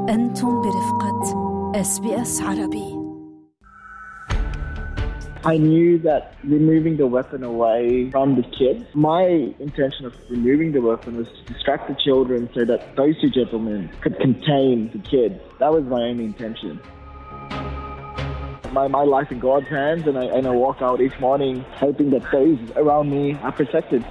أنتم برفقة SBS عربي. I knew that removing the weapon away from the kids, my intention of removing the weapon was to distract the children so that those two gentlemen could contain the kids. That was my only intention. My life in God's hands, and I walk out each morning hoping that those around me are protected.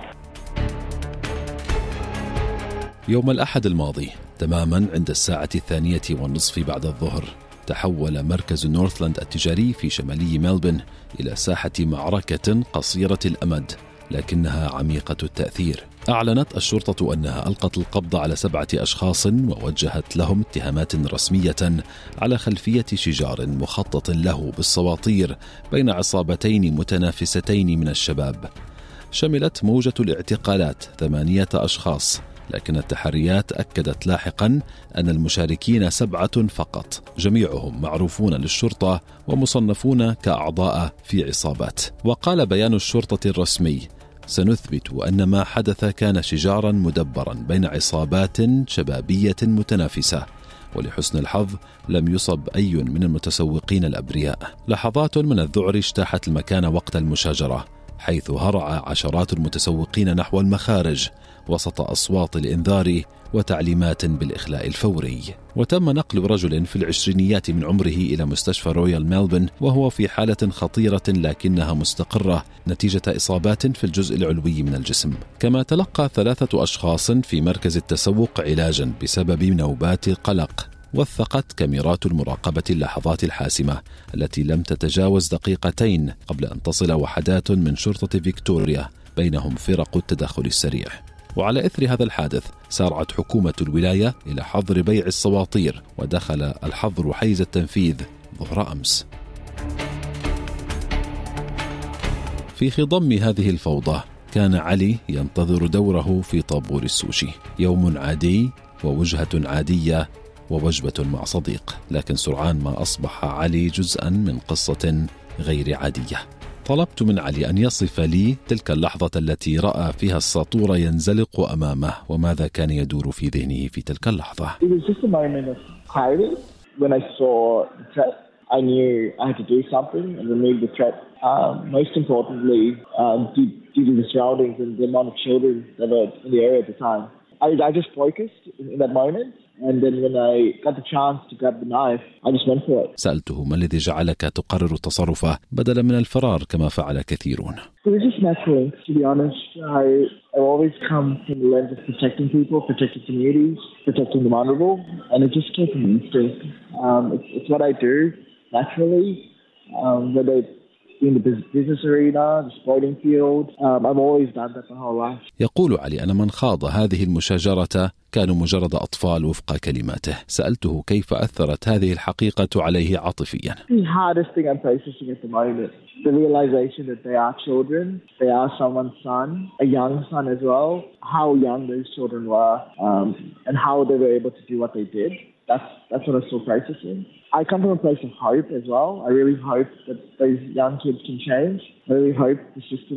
يوم الأحد الماضي تماما عند الساعة 2:30 بعد الظهر تحول مركز نورثلاند التجاري في شمالي ملبن إلى ساحة معركة قصيرة الأمد لكنها عميقة التأثير. أعلنت الشرطة أنها ألقت القبض على 7 أشخاص ووجهت لهم اتهامات رسمية على خلفية شجار مخطط له بالسواطير بين عصابتين متنافستين من الشباب. شملت موجة الاعتقالات 8 أشخاص، لكن التحريات أكدت لاحقا أن المشاركين 7 فقط، جميعهم معروفون للشرطة ومصنفون كأعضاء في عصابات. وقال بيان الشرطة الرسمي: سنثبت أن ما حدث كان شجارا مدبرا بين عصابات شبابية متنافسة، ولحسن الحظ لم يصب أي من المتسوقين الأبرياء. لحظات من الذعر اجتاحت المكان وقت المشاجرة، حيث هرع عشرات المتسوقين نحو المخارج وسط أصوات الإنذار وتعليمات بالإخلاء الفوري. وتم نقل رجل في العشرينيات من عمره إلى مستشفى رويال ملبن وهو في حالة خطيرة لكنها مستقرة نتيجة إصابات في الجزء العلوي من الجسم. كما تلقى 3 أشخاص في مركز التسوق علاجا بسبب نوبات قلق. وثقت كاميرات المراقبة اللحظات الحاسمة التي لم تتجاوز دقيقتين قبل أن تصل وحدات من شرطة فيكتوريا بينهم فرق التدخل السريع. وعلى إثر هذا الحادث سارعت حكومة الولاية إلى حظر بيع السواطير، ودخل الحظر حيز التنفيذ ظهر أمس. في خضم هذه الفوضى كان علي ينتظر دوره في طابور السوشي، يوم عادي ووجهة عادية ووجبة مع صديق، لكن سرعان ما أصبح علي جزءا من قصة غير عادية. طلبت من علي أن يصف لي تلك اللحظة التي رأى فيها الساطور ينزلق أمامه، وماذا كان يدور في ذهنه في تلك اللحظة. It was just a moment of clarity. When I saw the threat, I knew I had to do something and remove the threat. Most importantly, due to the surroundings and the amount of children that were in the area at the time. I just focused in that moment. And then when I got the chance to grab the knife, I just went for it. سألته ما الذي جعلك تقرر تصرفه بدلا من الفرار كما فعل كثيرون. It was just natural, to be honest. I always come from the lens of protecting people, protecting communities, protecting the vulnerable, and it just came from instinct. It's what I do naturally, whether it's in the business arena, the sporting field. I've always done that my whole life. يقول علي أن من خاض هذه المشاجرة كانوا مجرد أطفال وفق كلماته. سألته كيف أثرت هذه الحقيقة عليه عاطفيا. The hardest thing I'm processing at the moment, the realization that they are children, they are someone's son, a young son as well, how young those children were, and how they were able to do what they did. That's what I'm still processing. I come from a place of hope as well. I really hope that those young kids can change. I really hope the system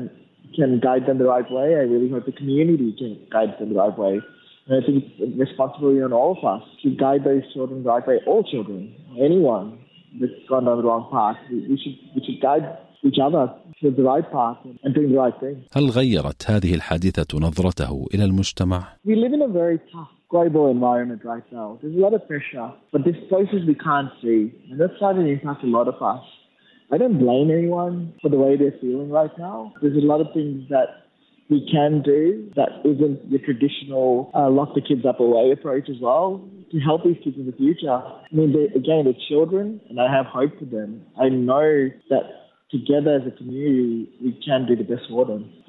can guide them the right way. I really hope the community can guide them the right way. And I think it's a responsibility on all of us to guide those children the right way. All children, anyone that's gone down the wrong path, we should guide each other to the right path and doing the right thing. هل غيرت هذه الحادثة نظرته إلى المجتمع؟ We live in a very tough global environment right now. There's a lot of pressure, but there's places we can't see, and that's starting to impact a lot of us. I don't blame anyone for the way they're feeling right now. There's a lot of things that we can do that isn't your traditional lock the kids up away approach as well to help these kids in the future. I mean, they're children, and I have hope for them. I know that together as a community, we can do the best for them. So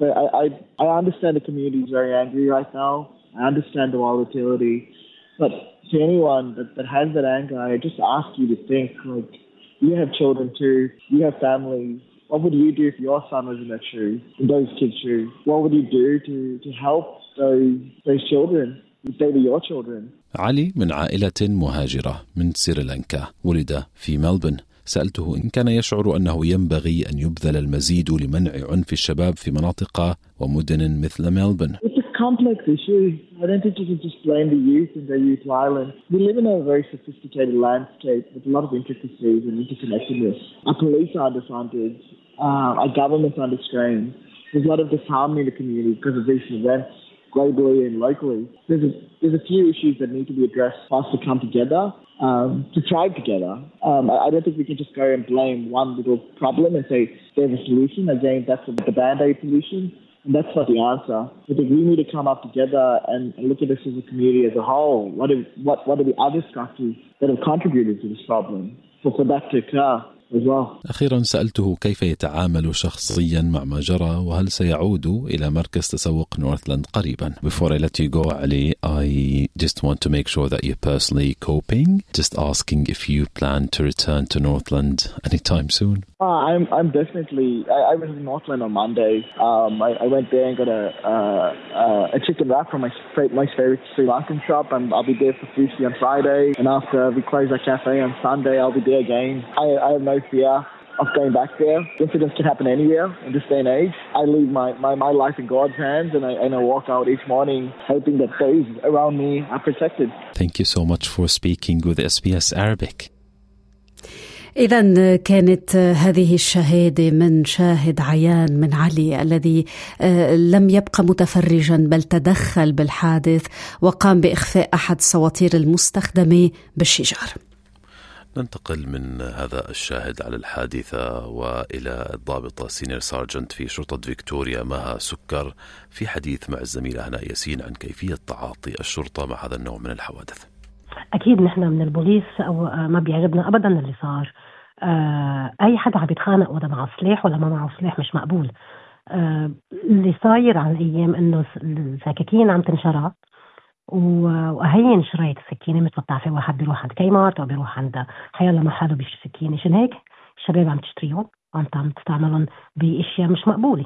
I understand the community is very angry right now. I understand the volatility, but to anyone that has that anger, I just ask you to think, like, you have children too, you have families. What would you do if your son was in that shoe, in those kids' shoes? What would you do to help those children if they were your children? علي من عائلة مهاجرة من سريلانكا، ولد في ملبن. سألته إن كان يشعر أنه ينبغي أن يبذل المزيد لمنع عنف الشباب في مناطق ومدن مثل ملبن. It's a complex issue. I don't think you can just blame the youth and their youth violence. We live in a very sophisticated landscape with a lot of intricacies and interconnectedness. Our police are underfunded. Our government's under strain. There's a lot of disharmony in the community because of recent events, globally and locally. There's a few issues that need to be addressed for us to come together, to thrive together. I don't think we can just go and blame one little problem and say there's a solution. Again, that's the Band-Aid solution, and that's not the answer. I think we need to come up together and look at this as a community as a whole. What are the other structures that have contributed to this problem for that to occur? أخيرا سألته كيف يتعامل شخصيا مع ما جرى وهل سيعود إلى مركز تسوق نورثلاند قريبا. Before I let you go, Ali, I just want to make sure that you're personally coping. Just asking if you plan to return to Northland anytime soon. I'm definitely. I was in Northland on Monday. I went there and got a chicken wrap from my favorite Sri Lankan shop, and I'll be there for sushi on Friday. And after we close our cafe on Sunday, I'll be there again. I have no fear of going back there. Incidents can happen anywhere in this day and age. I leave my life in God's hands, and I walk out each morning hoping that those around me are protected. Thank you so much for speaking with SBS Arabic. إذن كانت هذه الشهادة من شاهد عيان من علي الذي لم يبقى متفرجا بل تدخل بالحادث وقام بإخفاء أحد السواطير المستخدمة بالشجار. ننتقل من هذا الشاهد على الحادثة وإلى الضابطة سينيور سارجنت في شرطة فيكتوريا مها سكر في حديث مع الزميلة هناء ياسين عن كيفية تعاطي الشرطة مع هذا النوع من الحوادث. أكيد نحن من البوليس أو ما بيعجبنا أبدا اللي صار. أي حدا عم يتخانق ولا معه سلاح ولا ما معه سلاح مش مقبول. اللي صاير على الأيام إنه السكاكين عم تنشرع وهين شريت السكينة متوقع في واحد بيروح عند كيمارت أو بيروح عند حيالله محله بيشتري سكينة. عشان هيك الشباب عم تشتريهم وعم تستعملهم بأشياء مش مقبولة.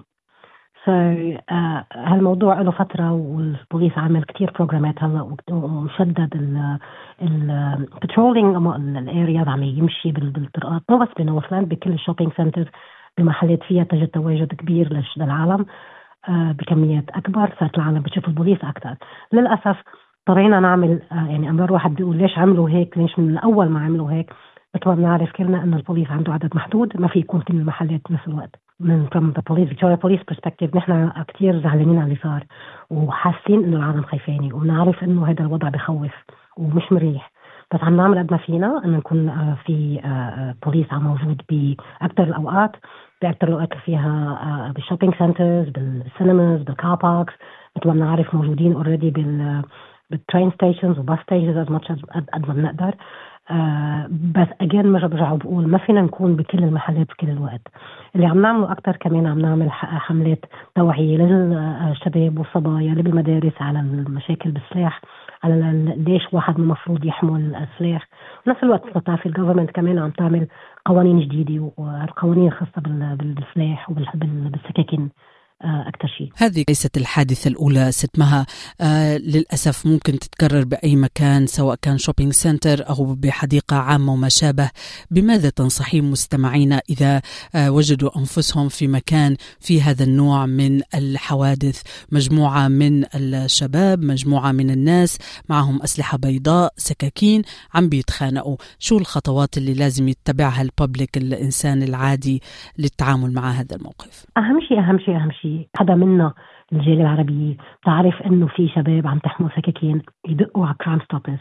هالموضوع له فترة والبوليس عمل كتير بروجرامات هلا ومشدد البترولينج الاريا عم يمشي بالطرقات مو بس بنورثلاند بكل الشوبينج سنتر بمحلات فيها تجد تواجد كبير للعالم بكميات أكبر. صارت العالم بتشوف البوليس أكتر. للأسف اضطرينا نعمل يعني أمر واحد بيقول ليش عملوا هيك ليش من الأول ما عملوا هيك. بس بنعرف كلنا إن البوليس عنده عدد محدود ما في يكون كل المحلات بنفس الوقت. من from the police Victoria police perspective نحن كتير زعلانين على اللي صار وحاسين إنه العالم خايفاني وبنعرف إنه هذا الوضع بخوف ومش مريح. بس عم نعمل قد ما فينا إن نكون في بوليس عم موجود بأكتر الأوقات بأكتر الأوقات فيها بالشوبينج سنترز بالسينماز بالكار باركس مثل ما بنعرف موجودين already بالترين ستيشنز وباس ستيشنز as much as قد ما بنقدر. بس أجين ما برجع بقول ما فينا نكون بكل المحلات بكل الوقت. اللي عم نعمله أكتر كمان عم نعمل حملات توعية للشباب والصبايا اللي بالمدارس على المشاكل بالسلاح على ليش واحد مفروض يحمل السلاح. ونفس الوقت بتعرف الجوفرمنت كمان عم تعمل قوانين جديدة وقوانين خاصة بالسلاح وبالسكاكين أكثر شيء. هذه ليست الحادثة الأولى ست مها، للأسف ممكن تتكرر بأي مكان سواء كان شوبينج سنتر أو بحديقة عامة وما شابه. بماذا تنصحين مستمعينا إذا وجدوا أنفسهم في مكان في هذا النوع من الحوادث؟ مجموعة من الشباب مجموعة من الناس معهم أسلحة بيضاء سكاكين عم بيتخانقوا، شو الخطوات اللي لازم يتبعها الببليك الإنسان العادي للتعامل مع هذا الموقف؟ أهم شيء حدا منا الجالية العربية تعرف إنه في شباب عم تحمل سكاكين يدقوا على كرايم ستوبرز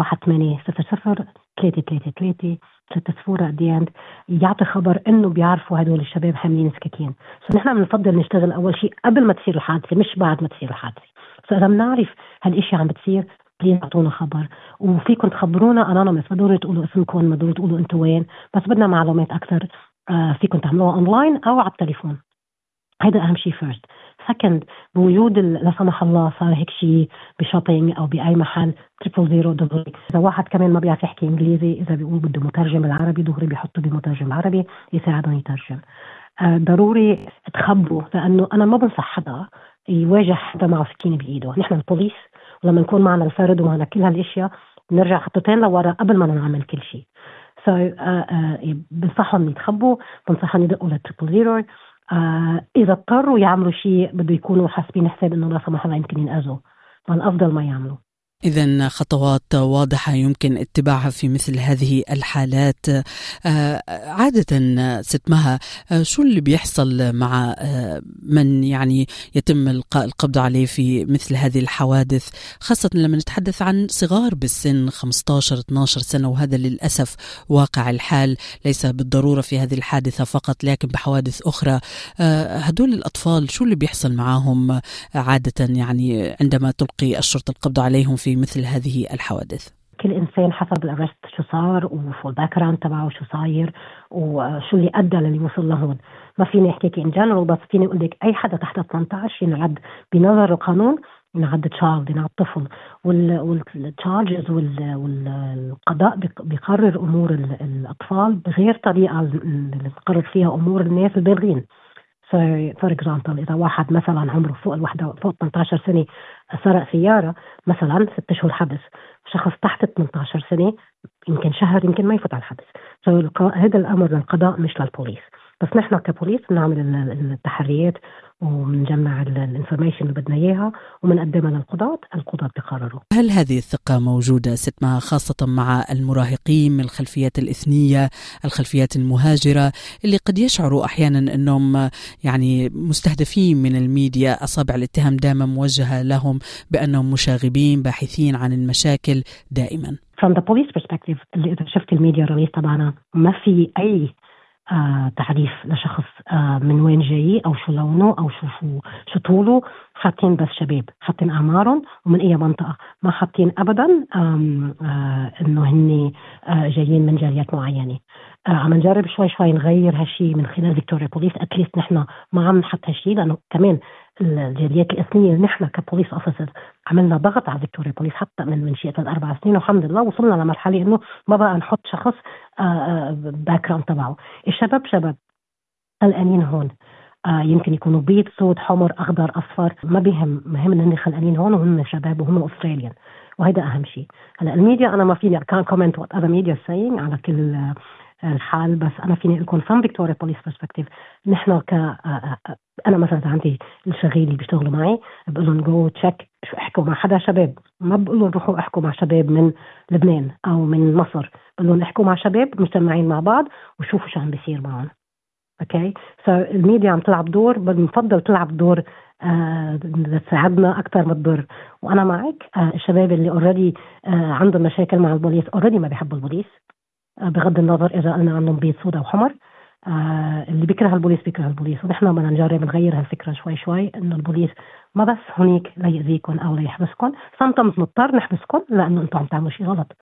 1-800-333 3 دياند يعطي خبر إنه بيعرفوا هدول الشباب حاملين سكاكين. نحن بنفضل نشتغل أول شيء قبل ما تصير الحادثة مش بعد ما تصير الحادثة. إذا بنعرف هالإشي عم بتصير بليز اعطونا خبر وفيكم تخبرونا انونيمس، ما ضروري تقولوا اسمكم ما ضروري تقولوا انتوا وين، بس بدنا معلومات اكثر. فيكم تعملوها اونلاين او على التليفون. هذا أهم شيء first. second بوجود لا سمح الله صار هيك شيء بشوبينج أو بأي محل 000 دغري. إذا واحد كمان ما بيعرف يحكي إنجليزي إذا بيقول بده مترجم العربي دغري بيحطه بمترجم عربي يساعدهم يترجم. ضروري تخبوا لأنه أنا ما بنصح حدا يواجه حدا معه سكينة بإيده. نحن البوليس ولما نكون معنا الفرد ومعنا كل هالأشياء بنرجع خطوتين لورا قبل ما نعمل كل شيء. بنصحهم يتخبوا، بنصحهم يدقوا ل 000 إذا اضطروا يعملوا شيء بده يكونوا حاسبين حساب إنه لا سمح الله يمكن ينأذوا، فالأفضل ما يعملوا. إذن خطوات واضحة يمكن اتباعها في مثل هذه الحالات. عادة ست مها، شو اللي بيحصل مع من يعني يتم إلقاء القبض عليه في مثل هذه الحوادث، خاصة لما نتحدث عن صغار بالسن 15-12 سنة، وهذا للأسف واقع الحال ليس بالضرورة في هذه الحادثة فقط لكن بحوادث أخرى. هدول الأطفال شو اللي بيحصل معهم عادة يعني عندما تلقي الشرطة القبض عليهم في مثل هذه الحوادث؟ كل إنسان حسب الأرست شو صار وشو الباك جراوند تبعه شو صاير وشو اللي أدى للي وصل لهون. ما فيني أحكيك إن جنرال، بس فيني أقول لك أي حدا تحت 18 ينعد بنظر القانون، ينعد تشايلد، ينعد طفل، والتشارجز والقضاء بيقرر أمور الأطفال بغير طريقة اللي بيقرر فيها أمور الناس البالغين. فور اكزامبل إذا واحد مثلا عمره فوق 18 سنة سرق سيارة مثلا 6 شهور حبس، شخص تحت 18 سنة يمكن شهر يمكن ما يفوت على الحبس. هذا الأمر للقضاء مش للبوليس، بس نحن كبوليس بنعمل التحريات ومنجمع الانفورميشن اللي بدنا إياها ومنقدمها للقضاة، القضاة بيقرروا. هل هذه الثقة موجودة ست مها خاصة مع المراهقين من الخلفيات الإثنية، الخلفيات المهاجرة، اللي قد يشعروا أحيانا أنهم يعني مستهدفين من الميديا، أصابع الاتهام دائما موجهة لهم بأنهم مشاغبين باحثين عن المشاكل دائما؟ From the police perspective، اللي إذا شفت الميديا ريليز طبعا ما في أي تعريف لشخص من وين جاي أو شو لونه أو شو طوله. حاطين بس شباب، حاطين أعمارهم ومن أي منطقة، ما حاطين أبدا إنه هني جايين من جاليات معينة. عم نجرب شوي نغير هالشي من خلال فيكتوريا بوليس. أتليست نحن ما عم نحط هالشي، لأنه كمان الجاليات الإثنية نحن كبوليس أوفيسر عملنا ضغط على فيكتوريا بوليس حتى من شيء 4 سنين، والحمد لله وصلنا لمرحلة إنه ما بقى نحط شخص باك جراوند تبعه. الشباب شباب قلقانين هون، يمكن يكونوا بيض سود حمر أخضر أصفر، ما بيهم، مهم إنهم خلقانين هون وهم شباب وهم أستراليان، وهذا أهم شيء. هلا الميديا أنا ما فيني كان كومنت وات أذر ميديا saying على كل الحال، بس أنا فيني أكون from Victoria Police Perspective. نحن أنا مثلا عندي الشغيل اللي بيشتغلوا معي بقول لهم جو تشيك شو احكوا مع حدا شباب، ما بقول لهم روحوا احكوا مع شباب من لبنان أو من مصر، بقول لهم احكوا مع شباب مجتمعين مع بعض وشوفوا شو عم بيصير معهم. اوكي الميديا عم تلعب دور، بنفضل تلعب دور تساعدنا اكثر ما تضر. وانا معك، الشباب اللي اوريدي عندهم مشاكل مع البوليس اوريدي ما بيحبوا البوليس، بغض النظر اذا قلنا عنهم بيض سودا وحمر. اللي بيكره البوليس بيكره البوليس، ونحن بدنا نجرب نغير هالفكره شوي انه البوليس ما بس هنيك ليأذيكم او ليحبسكم، sometimes نضطر نحبسكم لانه انتم عم تعملوا شيء غلط.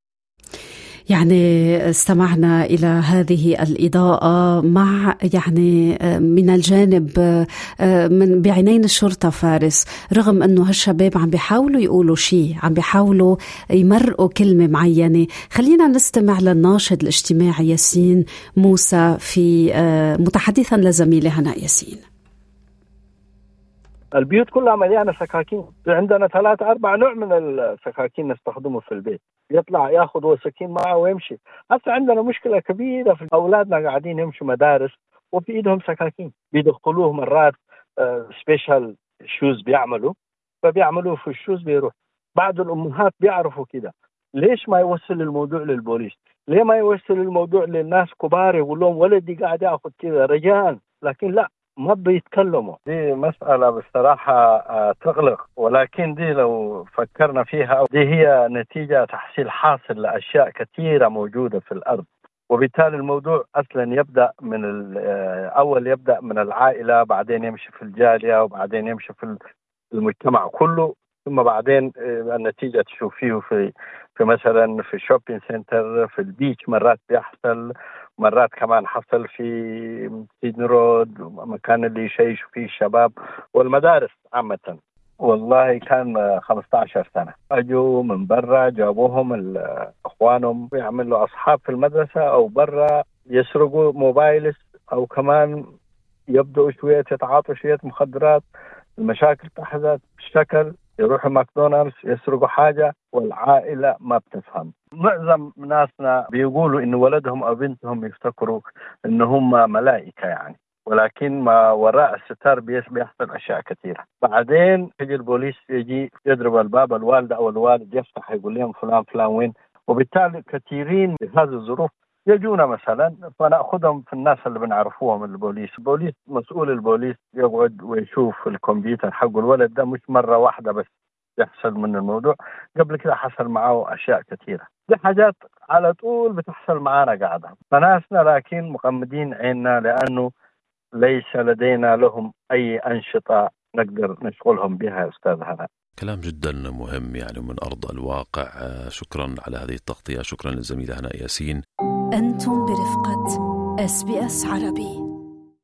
يعني استمعنا إلى هذه الإضاءة مع يعني من الجانب من بعينين الشرطة فارس، رغم أنه هالشباب عم بيحاولوا يقولوا شيء، عم بيحاولوا يمرقوا كلمة معينة. خلينا نستمع للناشط الاجتماعي ياسين موسى في متحدثا لزميله هناء ياسين. البيوت كلها مليانة سكاكين، عندنا 3-4 نوع من السكاكين نستخدمه في البيت، يطلع ياخذ سكين معه ويمشي. هسه عندنا مشكلة كبيرة في أولادنا قاعدين يمشوا مدارس وفي إيدهم سكاكين، بيدخلوه مرات سبيشال شوز فبيعملوه في الشوز بيروح. بعض الأمهات بيعرفوا كده، ليش ما يوصل الموضوع للبوليس؟ ليه ما يوصل الموضوع للناس كبار يقول لهم ولدي قاعد ياخذ كده رجاء؟ لكن لا، ما بيتكلموا. دي مسألة بصراحة تغلق، ولكن دي لو فكرنا فيها دي هي نتيجة تحصيل حاصل لأشياء كثيرة موجودة في الأرض، وبالتالي الموضوع أصلا يبدأ من أول يبدأ من العائلة، بعدين يمشي في الجالية، وبعدين يمشي في المجتمع كله، ثم بعدين النتيجة تشوفيه في مثلا في الشوبينج سنتر، في البيتش مرات بيحصل، مرات كمان حصل في سيدني رود، مكان اللي يشيشوا فيه الشباب، والمدارس عامة. والله كان 15 سنة أجوا من برا، جابوهم أخوانهم يعملوا أصحاب في المدرسة أو برا، يسرقوا موبايلس أو كمان يبدأوا شوية يتعاطوا شوية مخدرات. المشاكل تحدث بالشكل يروحوا ماكدونالدز يسرقوا حاجة والعائلة ما بتفهم. معظم ناسنا بيقولوا إن ولدهم أو بنتهم يفتكروا إن هم ملائكة يعني، ولكن ما وراء الستار بيحصل أشياء كثيرة. بعدين يجي البوليس يجي يضرب الباب، الوالدة أو الوالد يفتح يقول لهم فلان فلان وين، وبالتالي كثيرين بهذه الظروف يجونا مثلا فنأخذهم في الناس اللي بنعرفوهم البوليس. مسؤول البوليس يقعد ويشوف الكمبيوتر حق الولد ده مش مرة واحدة بس يحصل من الموضوع، قبل كده حصل معه أشياء كثيرة. دي حاجات على طول بتحصل معانا قاعدة، فناسنا لكن مقمدين عيننا لأنه ليس لدينا لهم أي أنشطة نقدر نشغلهم بها يا أستاذ هنا. كلام جدا مهم يعني من أرض الواقع. شكرا على هذه التغطية. شكرا للزميلة هناء ياسين. أنتم برفقة SBS عربي.